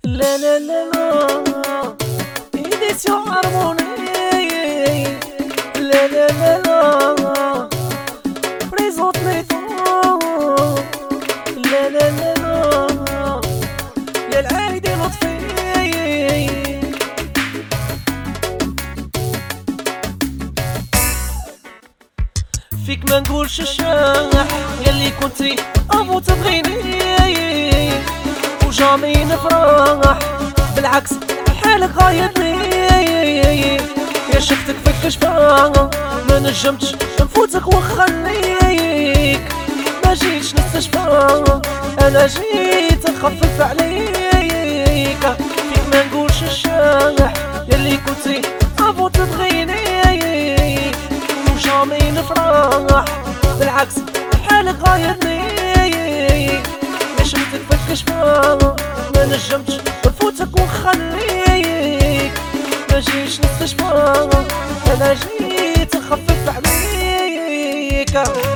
لا لا لا لا édition harmonie. لا لا لا لا présente les temps. لا لا لا لا يا العايدي لطفي. فيك ما نقولش الشاح ياللي كنتي افو تبغيني وجامي نفرح، بالعكس حالك غايتني. يا شفتك فيك شفاها ما نجمتش نفوتك ونخليك، ما جيتش نستشفى انا جيت نخفف عليك. فيك ما نقولش الشاح ياللي كنتي افو تبغيني وجامي نفرح، بالعكس حالك غايتني. يا شفتك فيك شفاها ما نجمتش نفوتك ونخليك، ما جيتش نستشفى انا جيت نخفف عليك.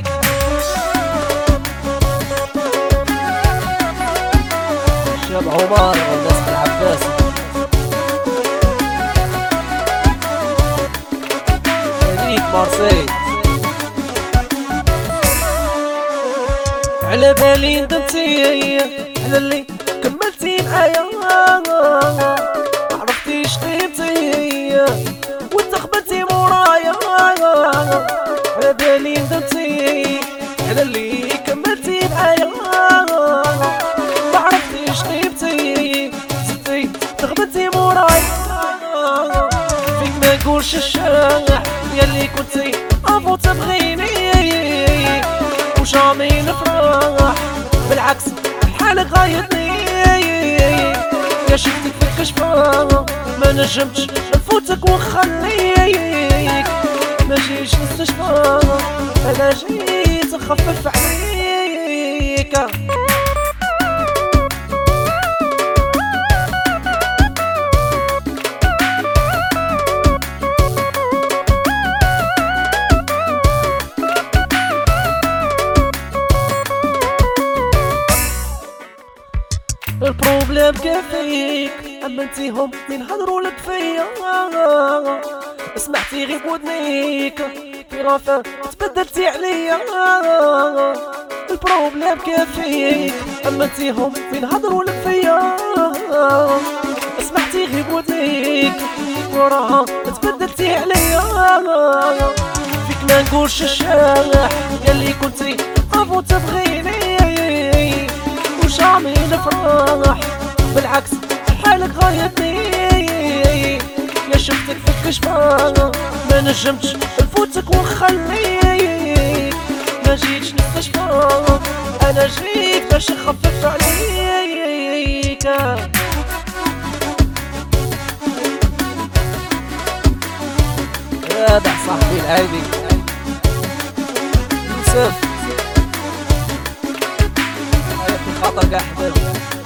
شاب عمر والناس العباس هذيك مارسي. على بالي ندمتي على اللي كملتي معايا، معرفتيش قيمتي وانت قبلتي مورايا. على بالي ندمتي على اللي كملتي معايا، معرفتيش قيمتي زدتي تغبنتي مورايا. فيك ما نقولش الشاح ياللي كنتي افو تبغيني وجامي نفرح، بالعكس حالك غايتني. يا شفتك فيك شفاها ما نجمتش نفوتك ونخليك، ما جيتش نستشفى انا جيت نخفف عليك. البروبليم كيفيك امنتيهم من هضروا لك فيا، سمعتي غير بودنيك في غفا تبدلتي عليا. البروبليم كيفيك امنتيهم من هضروا لك فيا، سمعتي غير بودنيك وراها تبدلتي عليا. فيك ما نقولش الشاح ياللي كنتي افو تبغيني وجامي نفرح، بالعكس حالك غايتني. يا شفتك فيك شفاها ما نجمتش نفوتك ونخليك، ما جيتش نستشفى انا جيت باش نخفف عليك. هذا صاحبي العايدي يوسف خاطر قاع حبابي.